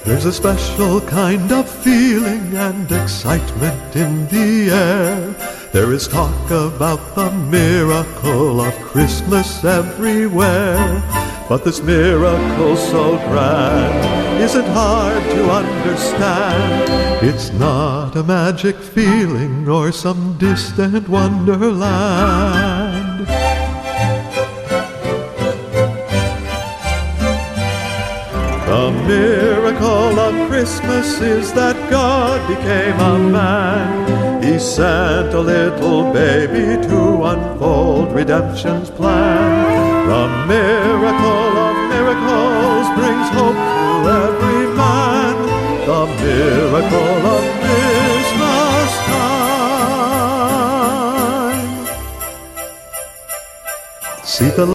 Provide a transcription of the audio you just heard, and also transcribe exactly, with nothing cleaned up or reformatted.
There's a special kind of feeling and excitement in the air. There is talk about the miracle of Christmas everywhere. But this miracle so grand isn't hard to understand. It's not a magic feeling or some distant wonderland. The miracle of Christmas is that God became a man. He sent a little baby to unfold redemption's plan. The miracle of miracles brings hope to every